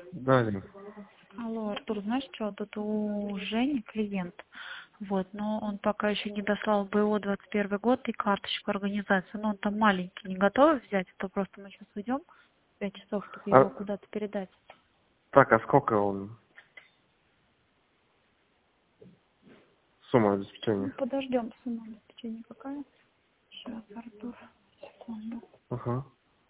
Да, Лен. Алло, Артур, знаешь что, тут у Жени клиент, вот, но он пока еще не дослал БО 21 год и карточку организации, но он там маленький, не готовы взять, а то просто мы сейчас уйдем в 5 часов, чтобы его куда-то передать. Так, а сколько он? Сумма обеспечения? Ну, подождем, сумма обеспечения какая? Сейчас, Артур, секунду. Ага.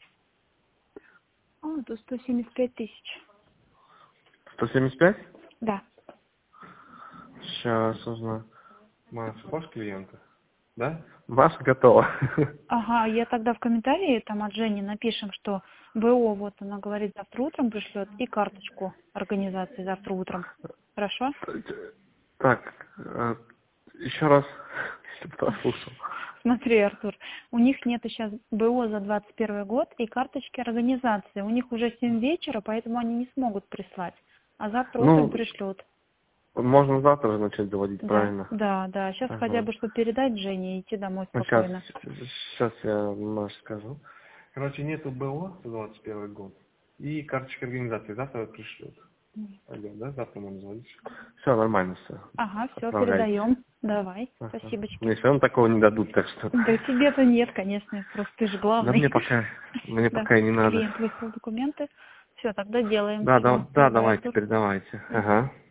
А, тут 175 тысяч. 175? Да. Сейчас узнаю. Маша, хочешь клиента? Да? Маша готова. Ага, я тогда в комментарии там от Жени напишем, что БО, вот она говорит, завтра утром пришлет, и карточку организации завтра утром. Хорошо? Так, еще раз, чтобы послушал. Смотри, Артур, у них нет сейчас БО за 21 год и карточки организации. У них уже 7 вечера, поэтому они не смогут прислать. А завтра утром Ну, пришлют. можно завтра же начать доводить, Да, правильно? да, да. Сейчас хотя Ага. бы, чтобы передать Жене и идти домой Ну, сейчас, спокойно. сейчас я Маше скажу. Короче, нету БО за 21 год. И карточка организации завтра пришлют. Пойдем, да? Завтра можно звонить. Все, нормально все. Ага, все, Отправляйте. передаем. Давай, Ага. спасибочки. Мне все равно такого не дадут, так что... Да тебе-то нет, конечно, просто ты же Да главный. мне Да, пока и не надо. клиент выслал документы. Все, тогда делаем. Да, Все, да, давай, давайте, Артур. передавайте. Мгм. Ага.